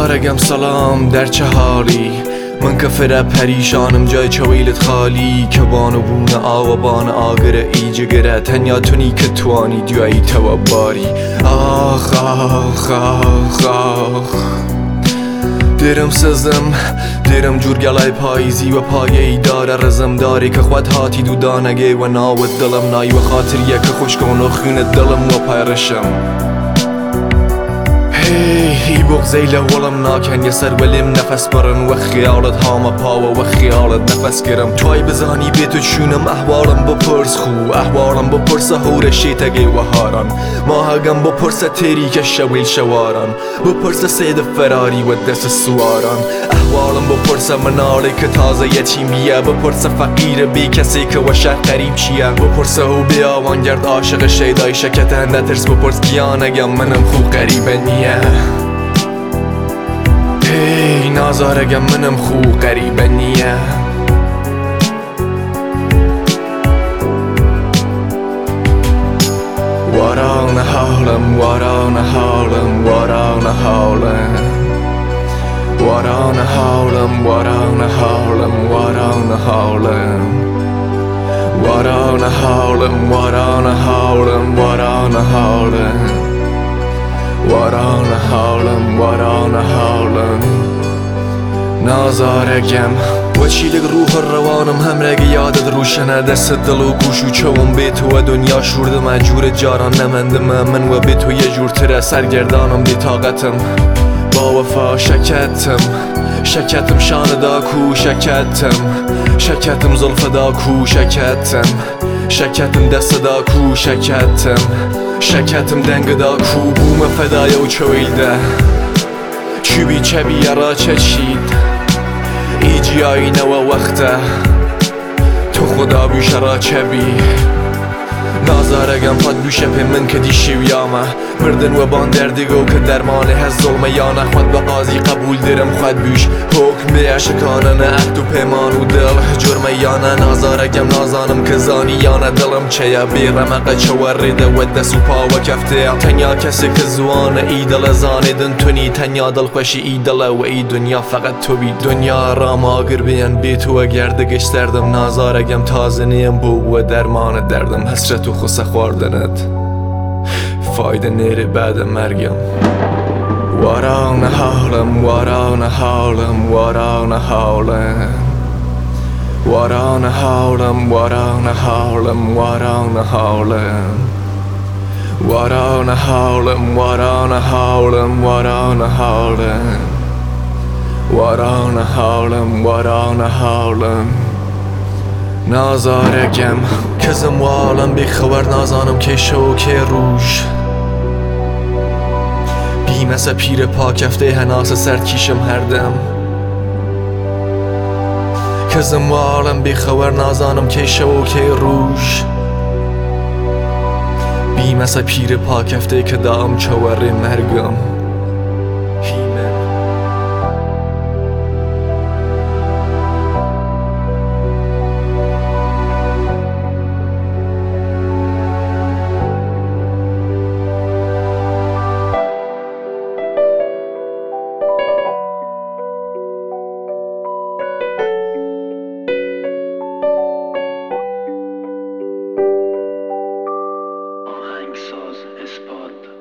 نازارگم سلام در چه حالی؟ من که فره پریشانم جای چویلت خالی که بانو بونه آوا بان آگره ای جگره تنیا تونی که توانی دیوی تو باری آخ آخ آخ آخ دیرم سزم دیرم جورگلای پاییزی و پایه ای داره رزم داری که خود هاتی دو دانگه و ناوت دلم نایی و خاطریه که خوش کن و خونه دلم و پیرشم هی بغزی لولم ناکن یه سر ولیم نفس برن و خیالت هاما پاوا و خیالت نفس گرم توی بزانی بیتو چونم احوالم بپرس خو احوالم بپرس هور شیتگی و هاران ما هگم بپرس تیری که شویل شواران بپرس سید فراری و دست سواران احوالم بپرس منالی که تازه یتیمیه بپرس فقیر بی کسی که و شهر قریب چیه بپرس هو بیاوان گرد عاشق شیدای شکت نترس بپرس گیانگم منم خوب قریبه نیه هی نازارگم منم خوب قریبه نیه واران حالم واران حالم واران حالم واران حالم واران حالم واران حالم واران حالم واران حالم واران حالم واران حالم واران حالم نازارگم و چیلگ روح روانم همرگ یادت روشنه دست دل و گوش و چوم بی تو و دنیا شورده مجور جاران نمندم من و بی تو یه جور تره سرگردانم بی طاقتم با وفا شکتم شان دا کو شکتم زلف دا کو شکتم دست دا کو شکتم دنگ دا کو بوم فدای و چویلده چبی یرا چشید ایجی آینه و وقته تو خدا بیشرا چبی نازارگم پاد بیشه پی من که دیشی ویامه مردن و بان دردگو که درمانه هست ظلمه یانه خود به قاضی قبول درم خود بیش حکم به عشقانه نه عهد و پیمان و دل جرمه یانه نازارگم نازانم که زانی یانه دلم چه بی رمقه چه وریده و دست و پا و کفته تنیا کسی که زوانه ای دل زانیدن تونی تنیا دل خوشی ای دل و ای دنیا فقط تو بی دنیا رام آگر بیان بی تو و گردگش دردم نازارگم تازه نیم بو و درمان دردم حسرت و خسه خوردنت فایده نیره بعد مرگم واران حالم واران حالم واران حالم واران حالم واران حالم واران حالم واران حالم واران حالم واران حالم واران حالم واران حالم نازارگم کزم والم بی خبر نازانم که شو که روش بیمسه پیر پاکفته هناس سرد کیشم هر دم کزم والم بی خبر نازانم که شو که روش بیمسه پیر پاکفته که دام چوری مرگم آهنگساز اثبات